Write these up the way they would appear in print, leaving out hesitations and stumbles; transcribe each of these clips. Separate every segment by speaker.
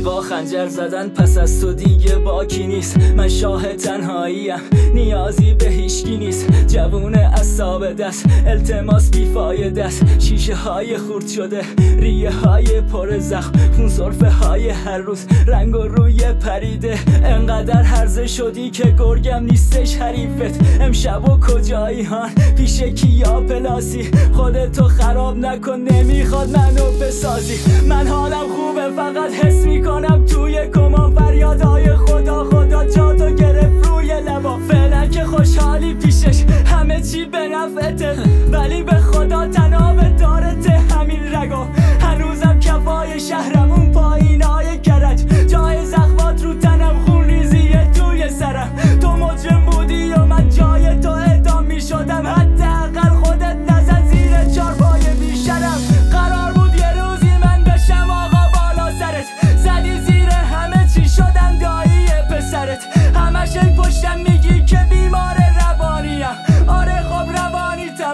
Speaker 1: رفیقا خنجر زدن پس از تو دیگه باکی نیست. من شاه تنهاییم نیازی به هیچکی نیست. جوون اعصاب دست التماس بیفایده است. شیشه های خورد شده ریه های پر زخم خون سرفه های هر روز رنگ و روی پریده. انقدر هرزه شدی که گرگم نیستش حریفت. امشب و کجایی هان پیش کیا پلاسی خودتو خراب نکن نمیخواد منو بسازی. من حالم خوبه فقط حس میکنم توی کما فریادهای خدا خدا جاتو گرفت روی لبا. فعلا که خوشحالی پیشش همه چی به نفعته ولی به خدا تناب دارته همین رگا. هنوزم کفای شهرم اون پایینای کرج جای زخمات رو تنم خون ریزیه توی سرم. تو مجرم بودی و من جای تو اعدام میشدم. حداقل خودت نزن زیر چارپای بیشرم. قرار بود یه روزی من بشم آقا بالا سرت زدی زیر همه چی شدم دایی پسرت. همش ای پشتم میگی که بیمار روانیم. آره خب روانیتم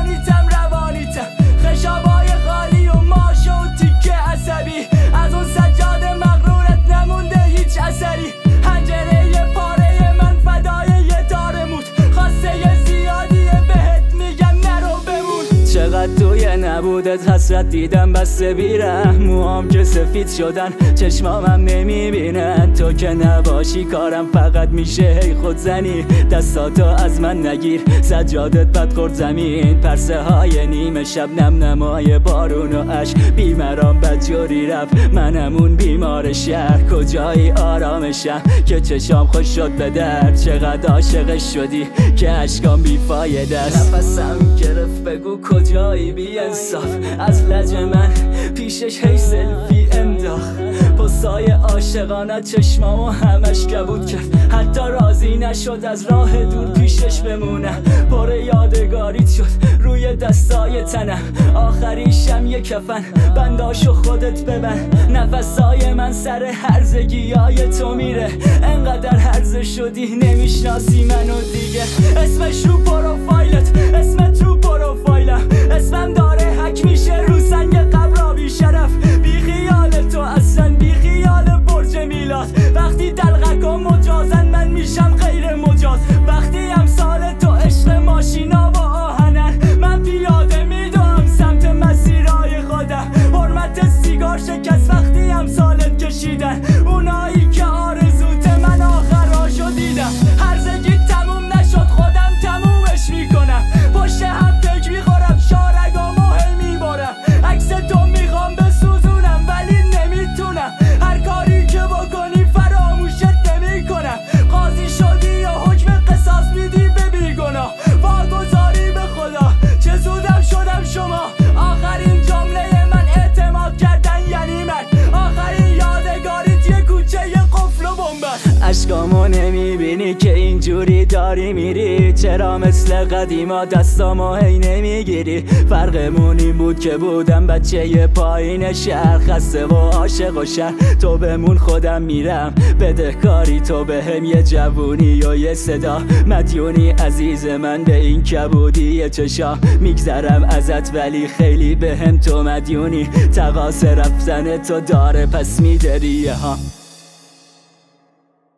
Speaker 1: خشابای خالی و ماش و تیکه عصبی از اون سجاد مغرورت نمونده هیچ اثری. حنجره پاره من فدای یه تار موت خواسته یه زیادیه بهت میگم نرو بمون. چقدر توی نبودت حسرت دیدم بسته بیرم. موهام که سفید شدن چشمامم نمیبینن. تو که نباشی کارم فقط میشه هی خودزنی. دستاتو از من نگیر سجادت بد خورد زمین. پرسه های نیمه شب نم نمای بارون و عشق بیمرام بدجوری رفت. منمون بیمار شهر کجایی آرامشم که چشام خوش شد به در. چقدر عاشقش شدی که عشقام بیفایده است. نفسم گرفت بگو کجایی بی انصاف. از لج من پیشش هی سلفی انداخت. پستای عاشقانه چشمامو همش کبود کرد. حتی راضی نشد از راه دور پیشش بمونم. پر یادگاریت شد روی دستای تنم. آخریشم یه کفن بنداشو خودت ببند. نفسای من سر هرزگیای تو میره. انقدر هرزه شدی نمیشناسی منو دیگه. اسمش رو پروفایلت اسمت رو پروفایلم. اسمم داره حک میشه رو سنگ قبرا بی شرف. بی خیال تو اصلا بی خیال برج میلاد. وقتی دلغکا مجازن من میشم غیر مجاز. وقتی امثال تو عشق ماشینا و آهنن من پیاده میدوم سمت مسیرهای خودم. حرمت سیگار شکست وقتی امثالت کشیدن. اونایی که آرزوت من آخراشو دیدم. هرزگی تموم نشد خودم تمومش میکنم. پشت هم تک میخورم شارگامو هی میبارم. عکس تو میخوام بسوزونم ولی نمیتونم. هر کاری که بکنی فراموشت نمیکنم. قاضی شدی یا حکم قصاص میدی به بیگناه. واگذاری به خدا چه زودم شدم شما. آخرین جمله من اعتماد کردن یعنی من. آخرین یادگاریت یه کوچه یه قفل و بمبست. عشقامو نمیبینی که اینجوری داری میری. چرا مثل قدیما دستامو هی نمیگیری. فرقمون این بود که بودم بچه ی پایین شهر. خسته و عاشق و شهر تو بمون خودم میرم. بدهکاری تو بهم یه جوونی و یه صدا. مدیونی عزیز من به این کبودی چشا. میگذرم ازت ولی خیلی بهم تو مدیونی. تقاص رفتن تو داره پس میداری ها.